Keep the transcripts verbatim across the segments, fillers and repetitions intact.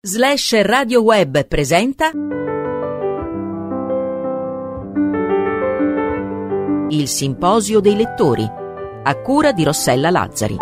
Slash Radio Web presenta Il Simposio dei Lettori, a cura di Rossella Lazzari.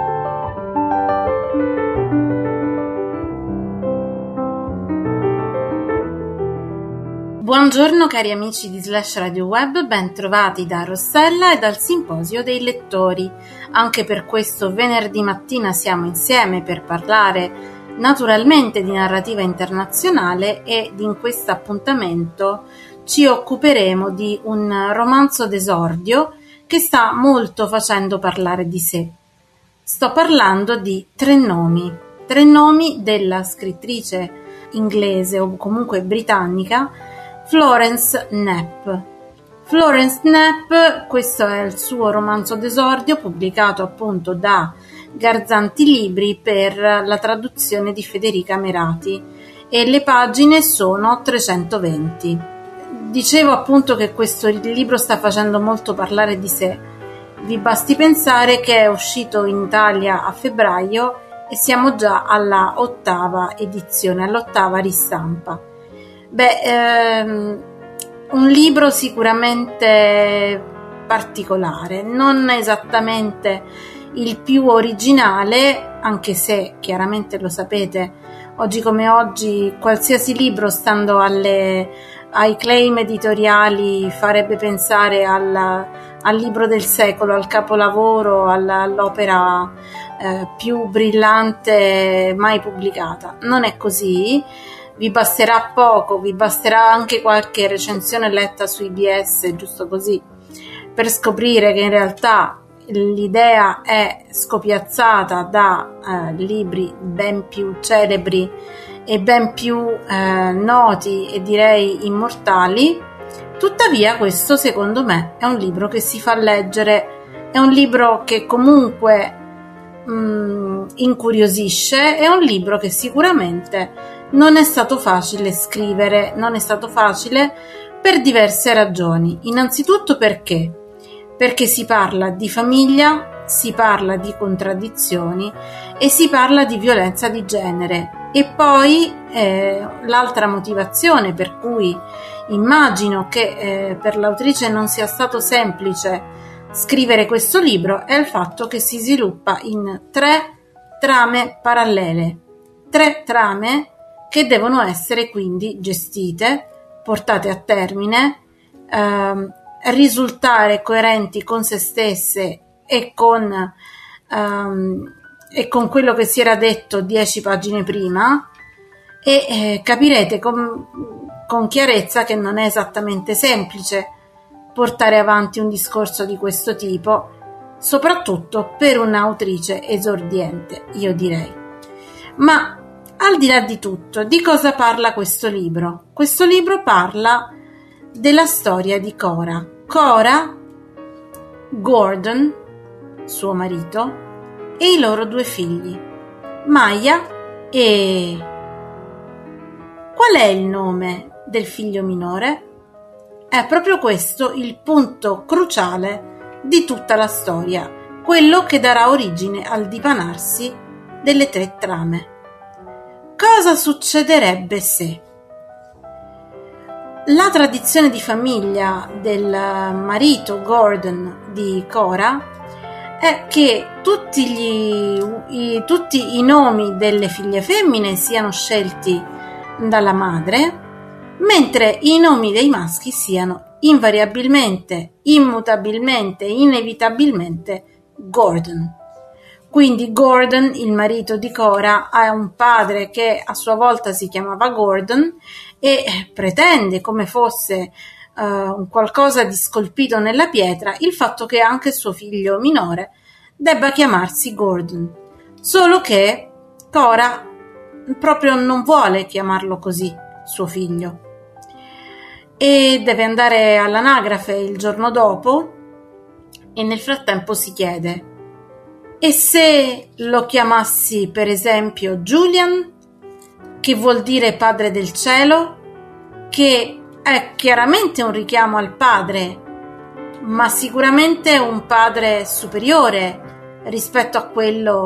Buongiorno cari amici di Slash Radio Web, ben trovati da Rossella e dal Simposio dei Lettori. Anche per questo venerdì mattina siamo insieme per parlare naturalmente di narrativa internazionale ed in questo appuntamento ci occuperemo di un romanzo d'esordio che sta molto facendo parlare di sé. Sto parlando di Tre nomi, Tre nomi della scrittrice inglese o comunque britannica Florence Knapp. Florence Knapp, questo è il suo romanzo d'esordio pubblicato appunto da Garzanti Libri per la traduzione di Federica Merati e le pagine sono trecentoventi. Dicevo appunto che questo libro sta facendo molto parlare di sé. Vi basti pensare che è uscito in Italia a febbraio e siamo già alla ottava edizione, all'ottava ristampa. Beh, ehm, un libro sicuramente particolare, non esattamente il più originale, anche se chiaramente lo sapete, oggi come oggi qualsiasi libro stando alle, ai claim editoriali farebbe pensare al, al libro del secolo, al capolavoro, alla, all'opera eh, più brillante mai pubblicata. Non è così. Vi basterà poco, vi basterà anche qualche recensione letta su I B S, giusto così, per scoprire che in realtà l'idea è scopiazzata da eh, libri ben più celebri e ben più eh, noti e direi immortali. Tuttavia questo secondo me è un libro che si fa leggere, è un libro che comunque mh, incuriosisce, è un libro che sicuramente non è stato facile scrivere, non è stato facile per diverse ragioni. Innanzitutto perché? Perché si parla di famiglia, si parla di contraddizioni e si parla di violenza di genere. E poi eh, l'altra motivazione per cui immagino che eh, per l'autrice non sia stato semplice scrivere questo libro è il fatto che si sviluppa in tre trame parallele, tre trame che devono essere quindi gestite, portate a termine, ehm, risultare coerenti con se stesse e con, um, e con quello che si era detto dieci pagine prima e eh, capirete con, con chiarezza che non è esattamente semplice portare avanti un discorso di questo tipo, soprattutto per un'autrice esordiente, io direi. Ma al di là di tutto, di cosa parla questo libro? Questo libro parla della storia di Cora. Cora, Gordon, suo marito, e i loro due figli, Maya e... Qual è il nome del figlio minore? È proprio questo il punto cruciale di tutta la storia, quello che darà origine al dipanarsi delle tre trame. Cosa succederebbe se? La tradizione di famiglia del marito Gordon di Cora è che tutti, gli, i, tutti i nomi delle figlie femmine siano scelti dalla madre, mentre i nomi dei maschi siano invariabilmente, immutabilmente, inevitabilmente Gordon. Quindi Gordon, il marito di Cora, ha un padre che a sua volta si chiamava Gordon e pretende, come fosse uh, un qualcosa di scolpito nella pietra, il fatto che anche suo figlio minore debba chiamarsi Gordon. Solo che Cora proprio non vuole chiamarlo così, suo figlio, e deve andare all'anagrafe il giorno dopo e nel frattempo si chiede: e se lo chiamassi per esempio Julian, che vuol dire padre del cielo, che è chiaramente un richiamo al padre, ma sicuramente un padre superiore rispetto a quello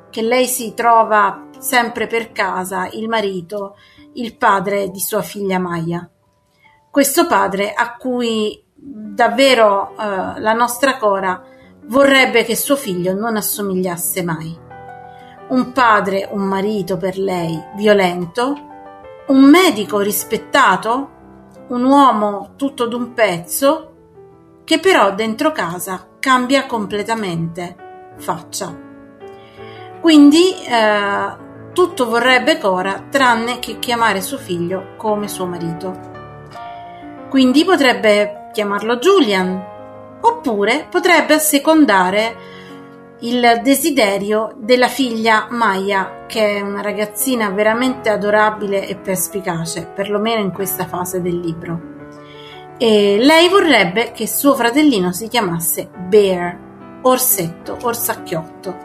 che lei si trova sempre per casa il marito, il padre di sua figlia Maya. Questo padre a cui davvero eh, la nostra Cora vorrebbe che suo figlio non assomigliasse mai. Un padre, un marito per lei violento, un medico rispettato, un uomo tutto d'un pezzo, che però dentro casa cambia completamente faccia. Quindi eh, tutto vorrebbe Cora tranne che chiamare suo figlio come suo marito. Quindi potrebbe chiamarlo Julian, oppure potrebbe assecondare il desiderio della figlia Maya, che è una ragazzina veramente adorabile e perspicace, perlomeno in questa fase del libro. E lei vorrebbe che suo fratellino si chiamasse Bear, orsetto, orsacchiotto.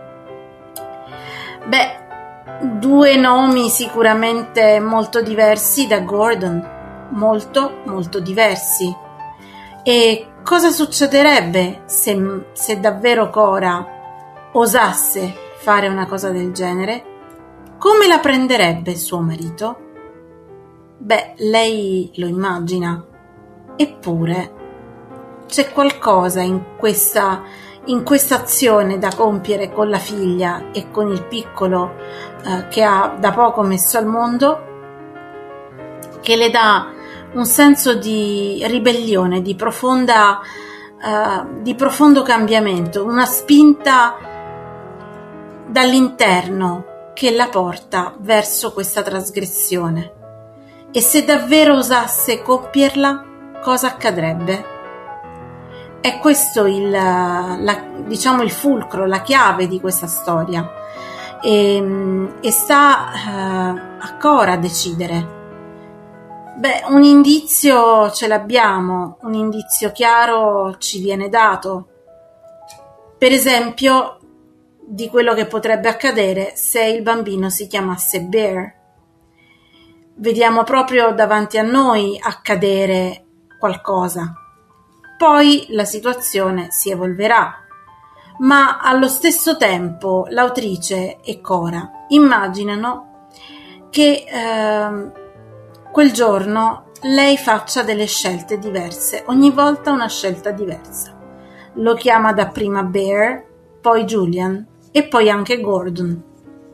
Beh, due nomi sicuramente molto diversi da Gordon, molto molto diversi. E cosa succederebbe se, se davvero Cora osasse fare una cosa del genere? Come la prenderebbe suo marito? Beh, lei lo immagina. Eppure c'è qualcosa in questa in questa azione da compiere con la figlia e con il piccolo eh, che ha da poco messo al mondo, che le dà un senso di ribellione, di profonda uh, di profondo cambiamento, una spinta dall'interno che la porta verso questa trasgressione. E se davvero osasse compierla, cosa accadrebbe? È questo il, la, diciamo il fulcro, la chiave di questa storia, e, e sta uh, a Cora decidere. Beh, un indizio ce l'abbiamo, un indizio chiaro ci viene dato, per esempio di quello che potrebbe accadere se il bambino si chiamasse Bear. Vediamo proprio davanti a noi accadere qualcosa. Poi la situazione si evolverà, ma allo stesso tempo l'autrice e Cora immaginano che eh, quel giorno lei faccia delle scelte diverse, ogni volta una scelta diversa. Lo chiama dapprima Bear, poi Julian e poi anche Gordon.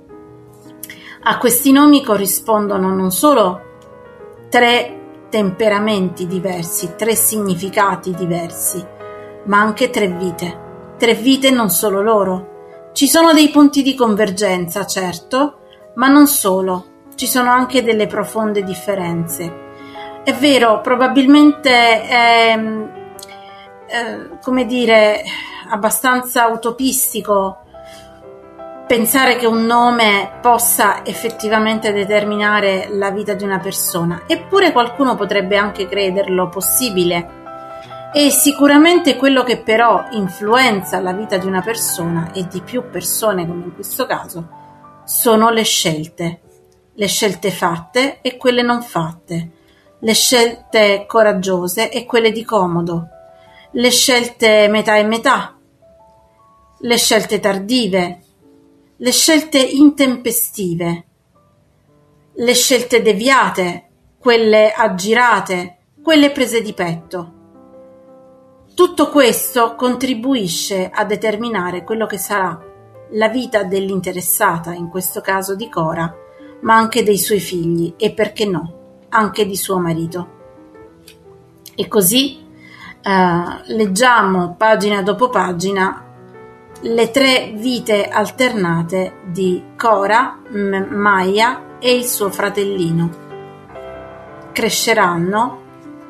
A questi nomi corrispondono non solo tre temperamenti diversi, tre significati diversi, ma anche tre vite. Tre vite non solo loro. Ci sono dei punti di convergenza, certo, ma non solo. Ci sono anche delle profonde differenze. È vero, probabilmente è, eh, come dire, abbastanza utopistico pensare che un nome possa effettivamente determinare la vita di una persona, eppure qualcuno potrebbe anche crederlo possibile. E sicuramente quello che però influenza la vita di una persona, e di più persone come in questo caso, sono le scelte. Le scelte fatte e quelle non fatte, le scelte coraggiose e quelle di comodo, le scelte metà e metà, le scelte tardive, le scelte intempestive, le scelte deviate, quelle aggirate, quelle prese di petto. Tutto questo contribuisce a determinare quello che sarà la vita dell'interessata, in questo caso di Cora, ma anche dei suoi figli e, perché no, anche di suo marito. E così eh, leggiamo pagina dopo pagina le tre vite alternate di Cora, M- Maya e il suo fratellino. Cresceranno,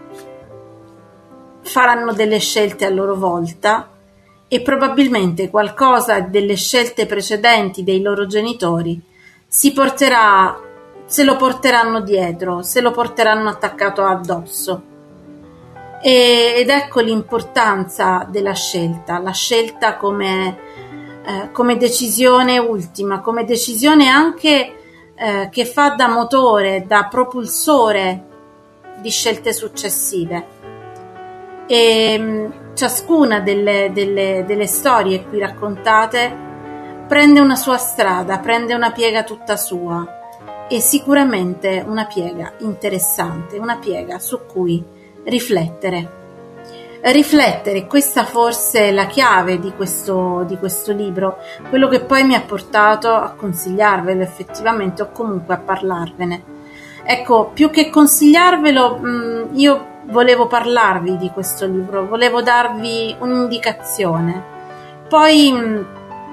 faranno delle scelte a loro volta e probabilmente qualcosa delle scelte precedenti dei loro genitori si porterà, se lo porteranno dietro, se lo porteranno attaccato addosso. E, ed ecco l'importanza della scelta, la scelta come, eh, come decisione ultima, come decisione anche eh, che fa da motore, da propulsore di scelte successive. E mh, ciascuna delle, delle, delle storie qui raccontate prende una sua strada, prende una piega tutta sua, e sicuramente una piega interessante, una piega su cui riflettere. Riflettere, questa forse è la chiave di questo, di questo libro, quello che poi mi ha portato a consigliarvelo effettivamente, o comunque a parlarvene. Ecco, più che consigliarvelo, mh, io volevo parlarvi di questo libro, volevo darvi un'indicazione. Poi mh,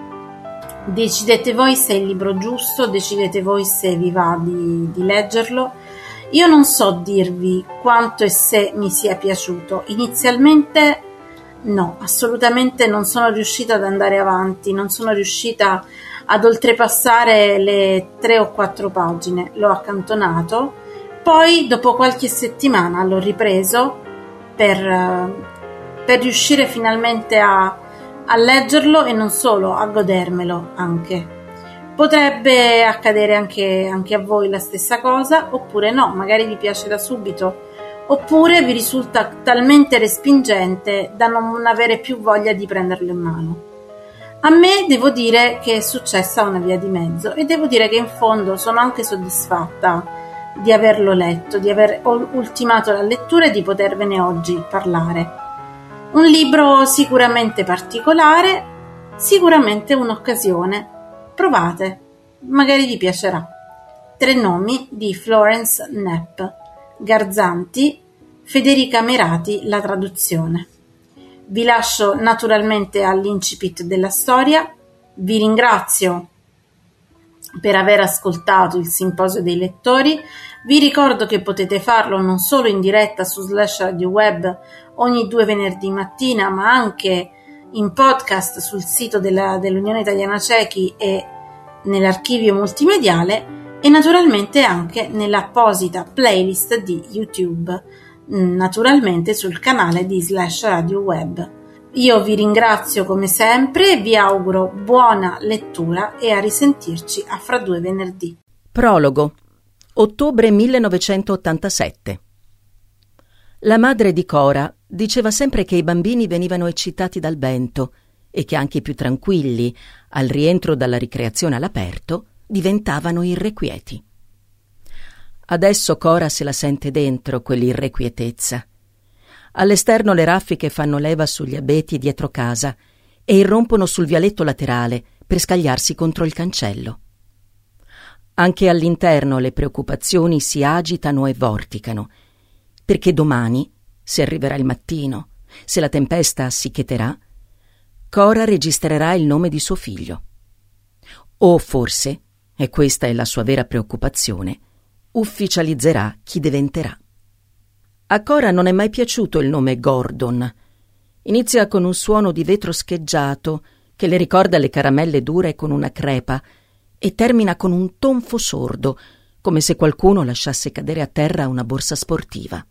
decidete voi se è il libro giusto, decidete voi se vi va di, di leggerlo. Io non so dirvi quanto e se mi sia piaciuto. Inizialmente no, assolutamente non sono riuscita ad andare avanti, non sono riuscita ad oltrepassare le tre o quattro pagine, l'ho accantonato, poi dopo qualche settimana l'ho ripreso per, per riuscire finalmente a a leggerlo e non solo, a godermelo anche. Potrebbe accadere anche, anche a voi la stessa cosa, oppure no, magari vi piace da subito, oppure vi risulta talmente respingente da non avere più voglia di prenderlo in mano. A me devo dire che è successa una via di mezzo, e devo dire che in fondo sono anche soddisfatta di averlo letto, di aver ultimato la lettura e di potervene oggi parlare. Un libro sicuramente particolare, sicuramente un'occasione. Provate, magari vi piacerà. Tre nomi di Florence Knapp, Garzanti, Federica Merati, la traduzione. Vi lascio naturalmente all'incipit della storia. Vi ringrazio per aver ascoltato il Simposio dei Lettori. Vi ricordo che potete farlo non solo in diretta su Slash Radio Web ogni due venerdì mattina, ma anche in podcast sul sito della, dell'Unione Italiana Cechi e nell'archivio multimediale, e naturalmente anche nell'apposita playlist di YouTube, naturalmente sul canale di Slash Radio Web. Io vi ringrazio come sempre, vi auguro buona lettura e a risentirci a fra due venerdì. Prologo. Ottobre millenovecentottantasette. La madre di Cora diceva sempre che i bambini venivano eccitati dal vento e che anche i più tranquilli, al rientro dalla ricreazione all'aperto, diventavano irrequieti. Adesso Cora se la sente dentro quell'irrequietezza. All'esterno le raffiche fanno leva sugli abeti dietro casa e irrompono sul vialetto laterale per scagliarsi contro il cancello. Anche all'interno le preoccupazioni si agitano e vorticano, perché domani, se arriverà il mattino, se la tempesta si cheterà, Cora registrerà il nome di suo figlio. O forse, e questa è la sua vera preoccupazione, ufficializzerà chi diventerà. A Cora non è mai piaciuto il nome Gordon. Inizia con un suono di vetro scheggiato che le ricorda le caramelle dure con una crepa e termina con un tonfo sordo, come se qualcuno lasciasse cadere a terra una borsa sportiva.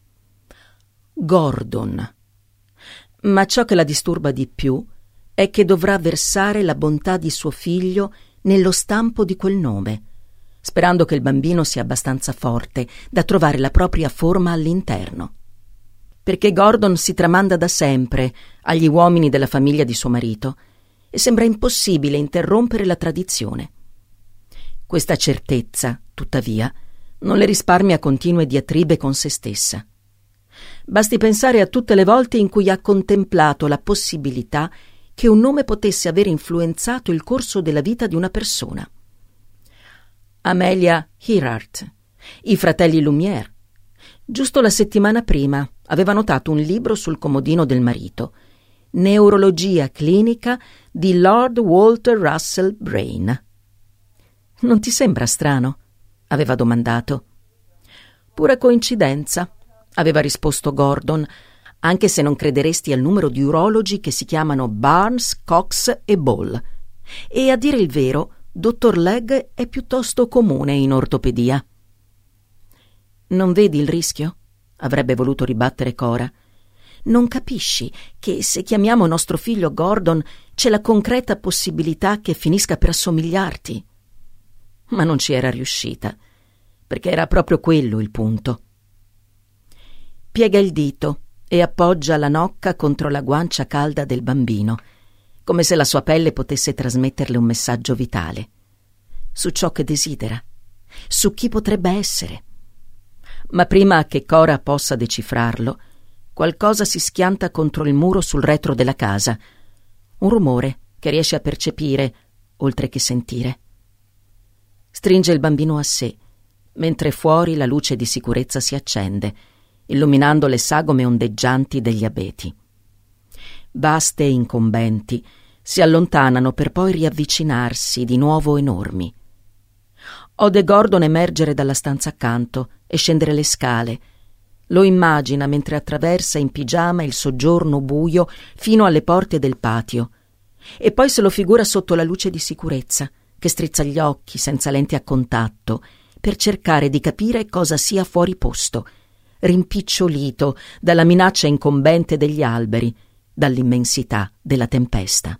Gordon. Ma ciò che la disturba di più è che dovrà versare la bontà di suo figlio nello stampo di quel nome, sperando che il bambino sia abbastanza forte da trovare la propria forma all'interno. Perché Gordon si tramanda da sempre agli uomini della famiglia di suo marito e sembra impossibile interrompere la tradizione. Questa certezza, tuttavia, non le risparmia continue diatribe con se stessa. Basti pensare a tutte le volte in cui ha contemplato la possibilità che un nome potesse aver influenzato il corso della vita di una persona. Amelia Earhart, i fratelli Lumière. Giusto la settimana prima aveva notato un libro sul comodino del marito, Neurologia clinica di Lord Walter Russell Brain. «Non ti sembra strano?» aveva domandato. «Pura coincidenza», aveva risposto Gordon, anche se non crederesti al numero di urologi che si chiamano Barnes, Cox e Ball. E a dire il vero, dottor Legg è piuttosto comune in ortopedia. «Non vedi il rischio?» avrebbe voluto ribattere Cora. «Non capisci che se chiamiamo nostro figlio Gordon c'è la concreta possibilità che finisca per assomigliarti?» Ma non ci era riuscita, perché era proprio quello il punto. Piega il dito e appoggia la nocca contro la guancia calda del bambino, come se la sua pelle potesse trasmetterle un messaggio vitale, su ciò che desidera, su chi potrebbe essere. Ma prima che Cora possa decifrarlo, qualcosa si schianta contro il muro sul retro della casa, un rumore che riesce a percepire, oltre che sentire. Stringe il bambino a sé, mentre fuori la luce di sicurezza si accende, illuminando le sagome ondeggianti degli abeti. Vaste e incombenti si allontanano per poi riavvicinarsi di nuovo enormi. Ode Gordon emergere dalla stanza accanto e scendere le scale. Lo immagina mentre attraversa in pigiama il soggiorno buio fino alle porte del patio, e poi se lo figura sotto la luce di sicurezza, che strizza gli occhi senza lenti a contatto per cercare di capire cosa sia fuori posto, rimpicciolito dalla minaccia incombente degli alberi, dall'immensità della tempesta.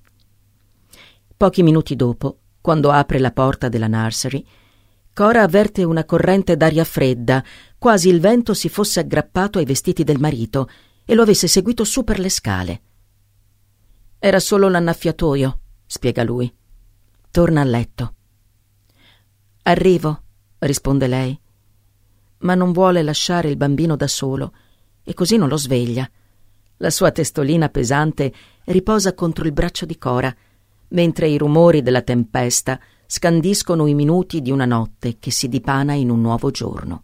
Pochi minuti dopo, quando apre la porta della nursery, Cora avverte una corrente d'aria fredda, quasi il vento si fosse aggrappato ai vestiti del marito e lo avesse seguito su per le scale. «Era solo l'annaffiatoio», spiega lui. Torna a letto. «Arrivo», risponde lei, ma non vuole lasciare il bambino da solo e così non lo sveglia. La sua testolina pesante riposa contro il braccio di Cora, mentre i rumori della tempesta scandiscono i minuti di una notte che si dipana in un nuovo giorno.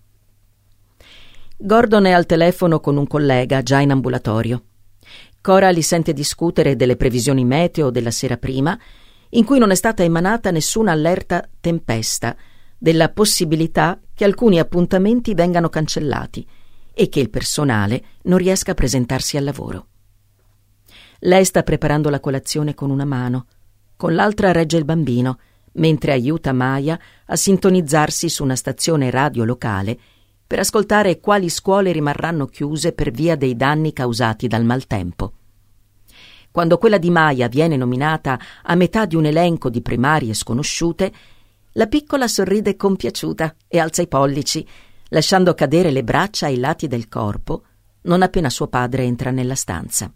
Gordon è al telefono con un collega già in ambulatorio. Cora li sente discutere delle previsioni meteo della sera prima, in cui non è stata emanata nessuna allerta tempesta, della possibilità che alcuni appuntamenti vengano cancellati e che il personale non riesca a presentarsi al lavoro. Lei sta preparando la colazione con una mano, con l'altra regge il bambino, mentre aiuta Maya a sintonizzarsi su una stazione radio locale per ascoltare quali scuole rimarranno chiuse per via dei danni causati dal maltempo. Quando quella di Maya viene nominata a metà di un elenco di primarie sconosciute, la piccola sorride compiaciuta e alza i pollici, lasciando cadere le braccia ai lati del corpo non appena suo padre entra nella stanza.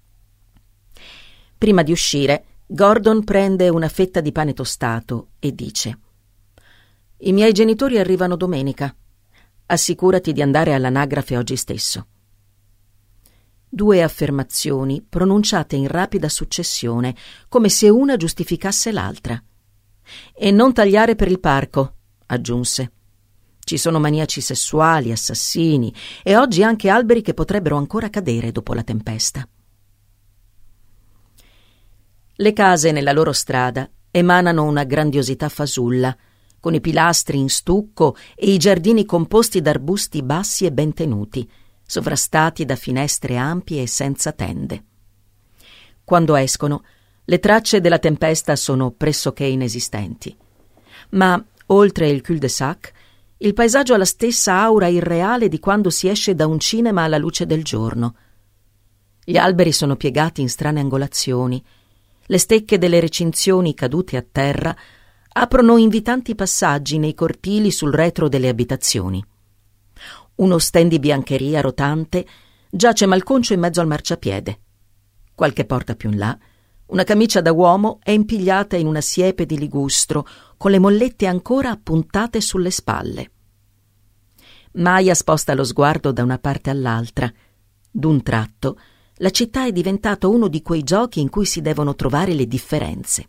Prima di uscire, Gordon prende una fetta di pane tostato e dice: «I miei genitori arrivano domenica. Assicurati di andare all'anagrafe oggi stesso». Due affermazioni pronunciate in rapida successione, come se una giustificasse l'altra. «E non tagliare per il parco», aggiunse. «Ci sono maniaci sessuali, assassini e oggi anche alberi che potrebbero ancora cadere dopo la tempesta». Le case nella loro strada emanano una grandiosità fasulla, con i pilastri in stucco e i giardini composti da arbusti bassi e ben tenuti, sovrastati da finestre ampie e senza tende. Quando escono, le tracce della tempesta sono pressoché inesistenti. Ma, oltre il cul-de-sac, il paesaggio ha la stessa aura irreale di quando si esce da un cinema alla luce del giorno. Gli alberi sono piegati in strane angolazioni. Le stecche delle recinzioni cadute a terra aprono invitanti passaggi nei cortili sul retro delle abitazioni. Uno stand di biancheria rotante giace malconcio in mezzo al marciapiede. Qualche porta più in là, una camicia da uomo è impigliata in una siepe di ligustro, con le mollette ancora appuntate sulle spalle. Maya sposta lo sguardo da una parte all'altra. D'un tratto, la città è diventata uno di quei giochi in cui si devono trovare le differenze.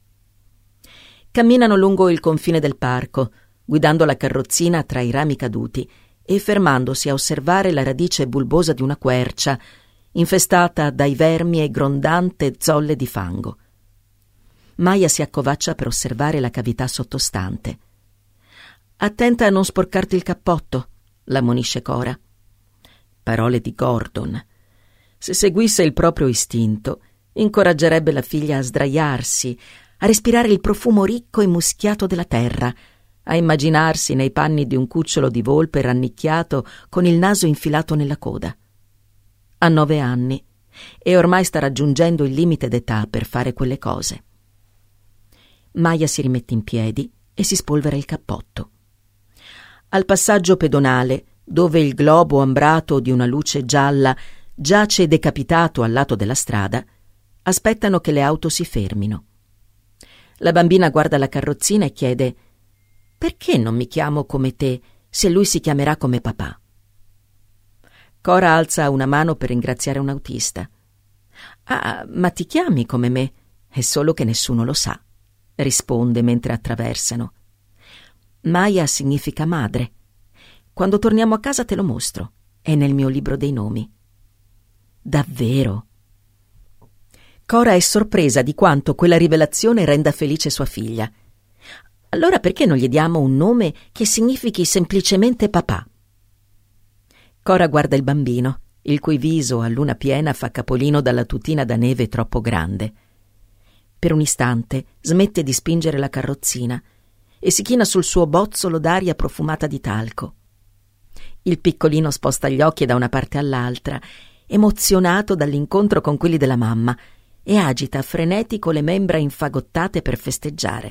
Camminano lungo il confine del parco, guidando la carrozzina tra i rami caduti e fermandosi a osservare la radice bulbosa di una quercia, infestata dai vermi e grondante zolle di fango. Maya si accovaccia per osservare la cavità sottostante. «Attenta a non sporcarti il cappotto», l'ammonisce Cora. Parole di Gordon. Se seguisse il proprio istinto, incoraggerebbe la figlia a sdraiarsi, a respirare il profumo ricco e muschiato della terra, a immaginarsi nei panni di un cucciolo di volpe rannicchiato con il naso infilato nella coda. Ha nove anni e ormai sta raggiungendo il limite d'età per fare quelle cose. Maya si rimette in piedi e si spolvera il cappotto. Al passaggio pedonale, dove il globo ambrato di una luce gialla giace decapitato al lato della strada, aspettano che le auto si fermino. La bambina guarda la carrozzina e chiede: «Perché non mi chiamo come te se lui si chiamerà come papà?» Cora alza una mano per ringraziare un autista. «Ah, ma ti chiami come me? È solo che nessuno lo sa», risponde mentre attraversano. Maya significa madre. Quando torniamo a casa te lo mostro. È nel mio libro dei nomi. Davvero? Cora è sorpresa di quanto quella rivelazione renda felice sua figlia. Allora perché non gli diamo un nome che significhi semplicemente papà? Cora guarda il bambino, il cui viso a luna piena fa capolino dalla tutina da neve troppo grande. Per un istante smette di spingere la carrozzina e si china sul suo bozzolo d'aria profumata di talco. Il piccolino sposta gli occhi da una parte all'altra, emozionato dall'incontro con quelli della mamma, e agita frenetico le membra infagottate per festeggiare.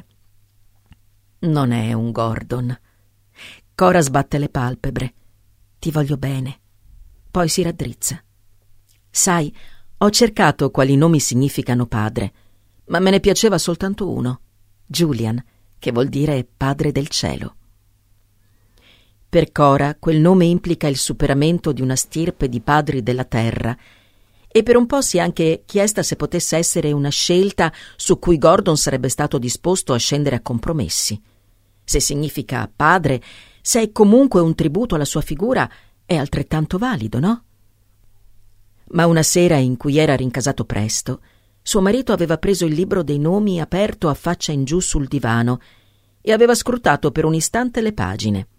Non è un Gordon. Cora sbatte le palpebre. Ti voglio bene. Poi si raddrizza. Sai, ho cercato quali nomi significano padre, ma me ne piaceva soltanto uno, Julian, che vuol dire padre del cielo. Per Cora quel nome implica il superamento di una stirpe di padri della terra, e per un po' si è anche chiesta se potesse essere una scelta su cui Gordon sarebbe stato disposto a scendere a compromessi. Se significa padre, se è comunque un tributo alla sua figura, è altrettanto valido, no? Ma una sera in cui era rincasato presto, suo marito aveva preso il libro dei nomi aperto a faccia in giù sul divano e aveva scrutato per un istante le pagine.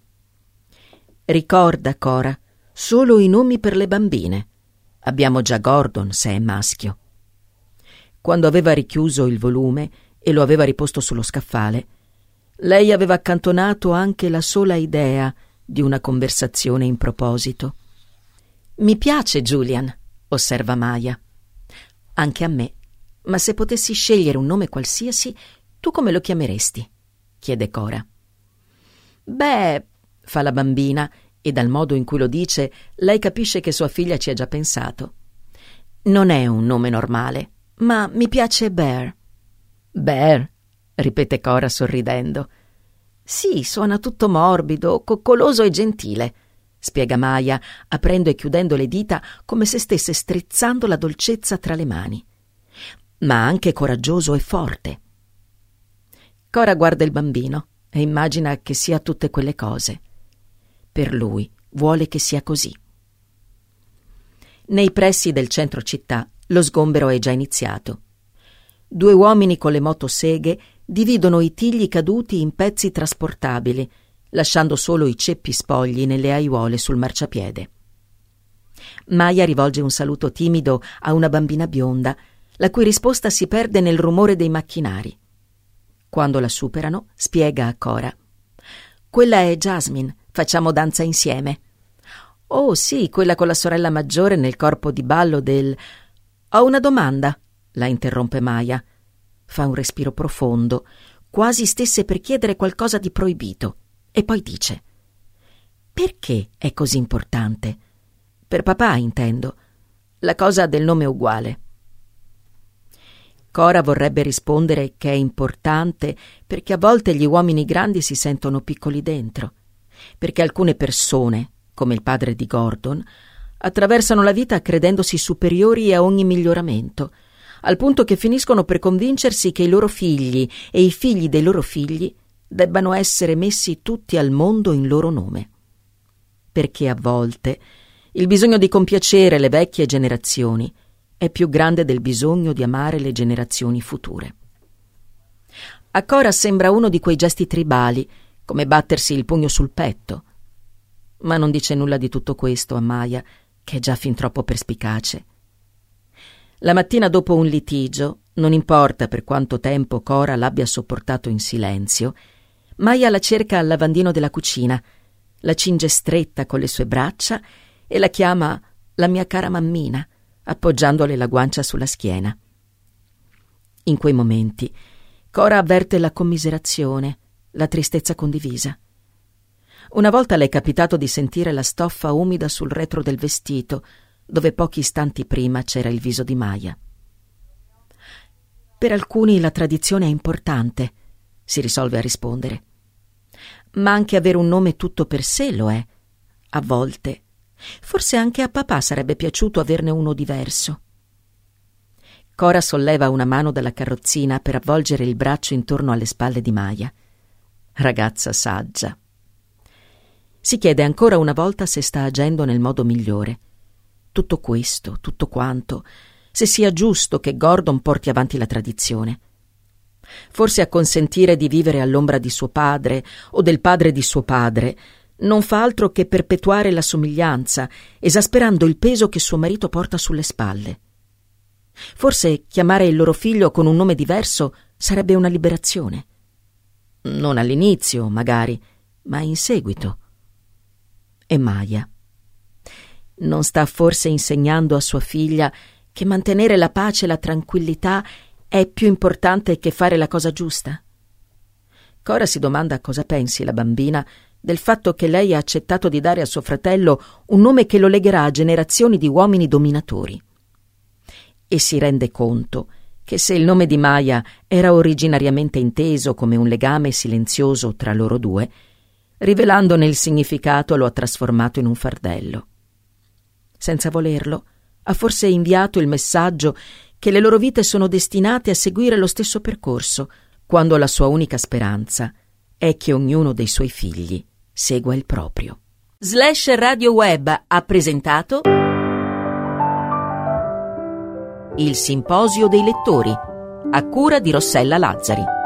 Ricorda, Cora, solo i nomi per le bambine. Abbiamo già Gordon se è maschio. Quando aveva richiuso il volume e lo aveva riposto sullo scaffale, lei aveva accantonato anche la sola idea di una conversazione in proposito. «Mi piace Julian», osserva Maya. «Anche a me. Ma se potessi scegliere un nome qualsiasi, tu come lo chiameresti?» chiede Cora. «Beh», fa la bambina, e dal modo in cui lo dice lei capisce che sua figlia ci ha già pensato. «Non è un nome normale, ma mi piace Bear». «Bear», ripete Cora sorridendo. «Sì, suona tutto morbido, coccoloso e gentile», spiega Maya, aprendo e chiudendo le dita come se stesse strizzando la dolcezza tra le mani. «Ma anche coraggioso e forte». Cora guarda il bambino e immagina che sia tutte quelle cose. Per lui vuole che sia così. Nei pressi del centro città lo sgombero è già iniziato. Due uomini con le motoseghe dividono i tigli caduti in pezzi trasportabili, lasciando solo i ceppi spogli nelle aiuole sul marciapiede. Maya rivolge un saluto timido a una bambina bionda, la cui risposta si perde nel rumore dei macchinari. Quando la superano, spiega a Cora: «Quella è Jasmine, facciamo danza insieme». «Oh sì, quella con la sorella maggiore nel corpo di ballo del...» «Ho una domanda», la interrompe Maya. Fa un respiro profondo, quasi stesse per chiedere qualcosa di proibito, e poi dice: «Perché è così importante?» «Per papà, intendo. La cosa del nome uguale». Cora vorrebbe rispondere che è importante perché a volte gli uomini grandi si sentono piccoli dentro, perché alcune persone, come il padre di Gordon, attraversano la vita credendosi superiori a ogni miglioramento, al punto che finiscono per convincersi che i loro figli e i figli dei loro figli debbano essere messi tutti al mondo in loro nome. Perché a volte il bisogno di compiacere le vecchie generazioni è più grande del bisogno di amare le generazioni future. A Cora sembra uno di quei gesti tribali, come battersi il pugno sul petto, ma non dice nulla di tutto questo a Maya, che è già fin troppo perspicace. La mattina dopo un litigio, non importa per quanto tempo Cora l'abbia sopportato in silenzio, Maya la cerca al lavandino della cucina, la cinge stretta con le sue braccia e la chiama la mia cara mammina, appoggiandole la guancia sulla schiena. In quei momenti Cora avverte la commiserazione, la tristezza condivisa. Una volta le è capitato di sentire la stoffa umida sul retro del vestito, dove pochi istanti prima c'era il viso di Maya. Per alcuni la tradizione è importante, si risolve a rispondere. Ma anche avere un nome tutto per sé lo è, a volte. Forse anche a papà sarebbe piaciuto averne uno diverso. Cora solleva una mano dalla carrozzina per avvolgere il braccio intorno alle spalle di Maya. Ragazza saggia. Si chiede ancora una volta se sta agendo nel modo migliore. Tutto questo, tutto quanto, se sia giusto che Gordon porti avanti la tradizione. Forse acconsentire di vivere all'ombra di suo padre o del padre di suo padre non fa altro che perpetuare la somiglianza, esasperando il peso che suo marito porta sulle spalle. Forse chiamare il loro figlio con un nome diverso sarebbe una liberazione. Non all'inizio, magari, ma in seguito. E Maya? Non sta forse insegnando a sua figlia che mantenere la pace e la tranquillità è più importante che fare la cosa giusta? Cora si domanda cosa pensi la bambina del fatto che lei ha accettato di dare a suo fratello un nome che lo legherà a generazioni di uomini dominatori. E si rende conto che se il nome di Maya era originariamente inteso come un legame silenzioso tra loro due, rivelandone il significato lo ha trasformato in un fardello. Senza volerlo, ha forse inviato il messaggio che le loro vite sono destinate a seguire lo stesso percorso, quando la sua unica speranza è che ognuno dei suoi figli segua il proprio. Slash Radio Web ha presentato Il Simposio dei Lettori, a cura di Rossella Lazzari.